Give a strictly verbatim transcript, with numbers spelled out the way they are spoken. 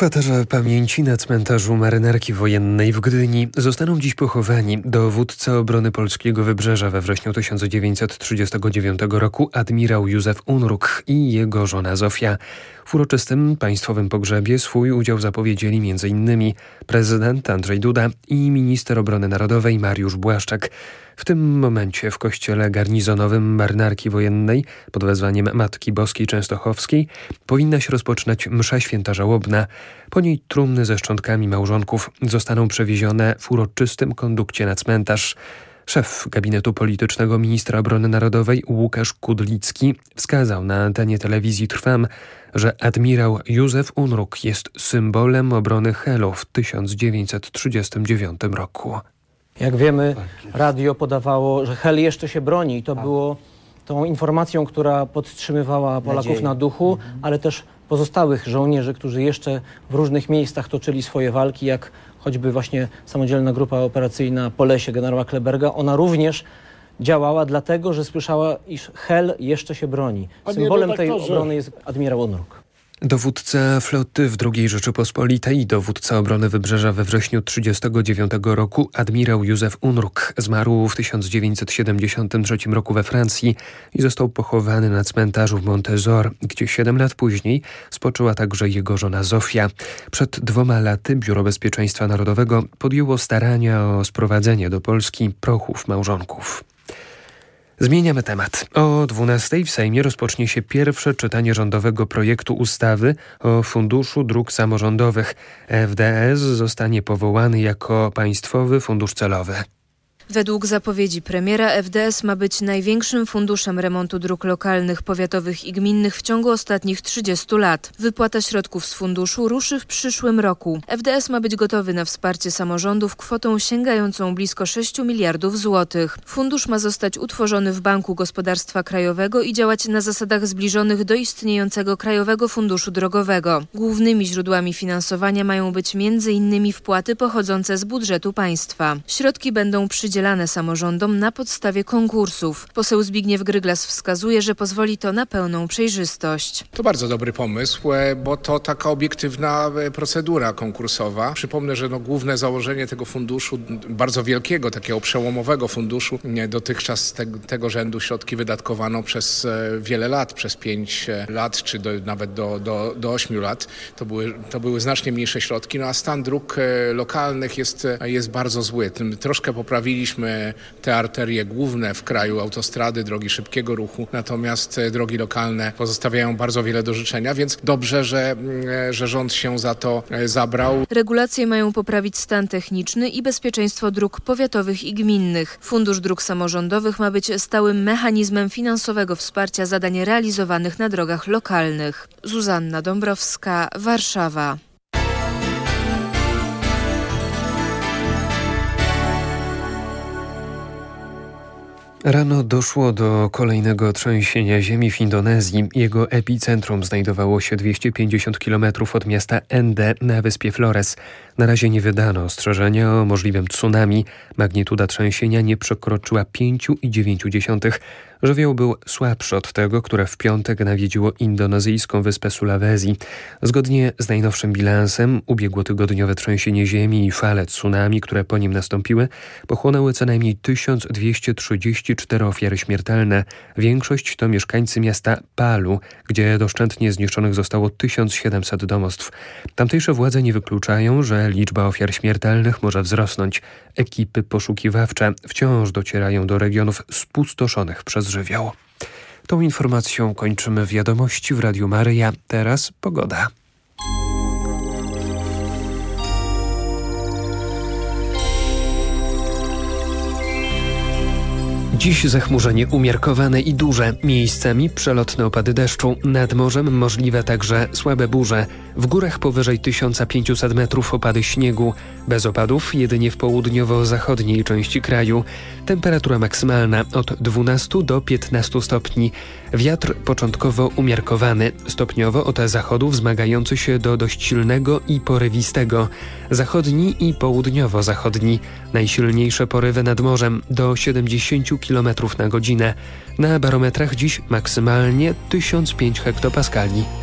kwaterze pamięci na cmentarzu Marynarki Wojennej w Gdyni zostaną dziś pochowani dowódca obrony polskiego wybrzeża we wrześniu tysiąc dziewięćset trzydziestego dziewiątego roku admirał Józef Unruk i jego żona Zofia. W uroczystym państwowym pogrzebie swój udział zapowiedzieli m in prezydent Andrzej Duda i minister obrony narodowej Mariusz Błaszczak. W tym momencie w kościele garnizonowym Marynarki Wojennej pod wezwaniem Matki Boskiej Częstochowskiej powinna się rozpoczynać msza święta żałobna. Po niej trumny ze szczątkami małżonków zostaną przewiezione w uroczystym kondukcie na cmentarz. Szef gabinetu politycznego ministra obrony narodowej Łukasz Kudlicki wskazał na antenie telewizji Trwam, że admirał Józef Unruk jest symbolem obrony Helu w tysiąc dziewięćset trzydziestym dziewiątym roku. Jak wiemy, radio podawało, że Hel jeszcze się broni i to było tą informacją, która podtrzymywała Polaków Nadzieję. na duchu, mhm. ale też pozostałych żołnierzy, którzy jeszcze w różnych miejscach toczyli swoje walki, jak choćby właśnie samodzielna grupa operacyjna Polesie generała Kleberga. Ona również działała dlatego, że słyszała, iż Hel jeszcze się broni. Symbolem tej obrony jest admirał Unruk. Dowódca floty w drugiej Rzeczypospolitej i dowódca obrony wybrzeża we wrześniu trzydziestego dziewiątego roku admirał Józef Unruk zmarł w tysiąc dziewięćset siedemdziesiątym trzecim roku we Francji i został pochowany na cmentarzu w Montezor, gdzie siedem lat później spoczęła także jego żona Zofia. Przed dwoma laty Biuro Bezpieczeństwa Narodowego podjęło starania o sprowadzenie do Polski prochów małżonków. Zmieniamy temat. O dwunastej w Sejmie rozpocznie się pierwsze czytanie rządowego projektu ustawy o Funduszu Dróg Samorządowych. F D S zostanie powołany jako państwowy fundusz celowy. Według zapowiedzi premiera F D S ma być największym funduszem remontu dróg lokalnych, powiatowych i gminnych w ciągu ostatnich trzydziestu lat. Wypłata środków z funduszu ruszy w przyszłym roku. F D S ma być gotowy na wsparcie samorządów kwotą sięgającą blisko sześciu miliardów złotych. Fundusz ma zostać utworzony w Banku Gospodarstwa Krajowego i działać na zasadach zbliżonych do istniejącego Krajowego Funduszu Drogowego. Głównymi źródłami finansowania mają być między innymi wpłaty pochodzące z budżetu państwa. Środki będą przydzielane Dzielane samorządom na podstawie konkursów. Poseł Zbigniew Gryglas wskazuje, że pozwoli to na pełną przejrzystość. To bardzo dobry pomysł, bo to taka obiektywna procedura konkursowa. Przypomnę, że no, główne założenie tego funduszu, bardzo wielkiego, takiego przełomowego funduszu, dotychczas te, tego rzędu środki wydatkowano przez wiele lat, przez pięć lat, czy do, nawet do, do, do ośmiu lat. To były, to były znacznie mniejsze środki, no a stan dróg lokalnych jest, jest bardzo zły. Tym troszkę poprawili te arterie główne w kraju, autostrady, drogi szybkiego ruchu, natomiast drogi lokalne pozostawiają bardzo wiele do życzenia, więc dobrze, że, że rząd się za to zabrał. Regulacje mają poprawić stan techniczny i bezpieczeństwo dróg powiatowych i gminnych. Fundusz Dróg Samorządowych ma być stałym mechanizmem finansowego wsparcia zadań realizowanych na drogach lokalnych. Zuzanna Dąbrowska, Warszawa. Rano doszło do kolejnego trzęsienia ziemi w Indonezji. Jego epicentrum znajdowało się dwieście pięćdziesiąt kilometrów od miasta Ende na wyspie Flores. Na razie nie wydano ostrzeżenia o możliwym tsunami. Magnituda trzęsienia nie przekroczyła pięć i dziewięć dziesiątych. Żywioł był słabszy od tego, które w piątek nawiedziło indonezyjską wyspę Sulawesi. Zgodnie z najnowszym bilansem ubiegłotygodniowe trzęsienie ziemi i fale tsunami, które po nim nastąpiły, pochłonęły co najmniej tysiąc dwieście trzydzieści cztery ofiary śmiertelne. Większość to mieszkańcy miasta Palu, gdzie doszczętnie zniszczonych zostało tysiąc siedemset domostw. Tamtejsze władze nie wykluczają, że liczba ofiar śmiertelnych może wzrosnąć. Ekipy poszukiwawcze wciąż docierają do regionów spustoszonych przez żywioł. Tą informacją kończymy wiadomości w Radiu Maryja. Teraz pogoda. Dziś zachmurzenie umiarkowane i duże, miejscami przelotne opady deszczu, nad morzem możliwe także słabe burze. W górach powyżej tysiąc pięćset metrów opady śniegu, bez opadów jedynie w południowo-zachodniej części kraju. Temperatura maksymalna od dwunastu do piętnastu stopni. Wiatr początkowo umiarkowany, stopniowo od zachodu wzmagający się do dość silnego i porywistego. Zachodni i południowo-zachodni. Najsilniejsze porywy nad morzem do siedemdziesiąt kilometrów na godzinę. Na barometrach dziś maksymalnie tysiąc pięć hektopaskali.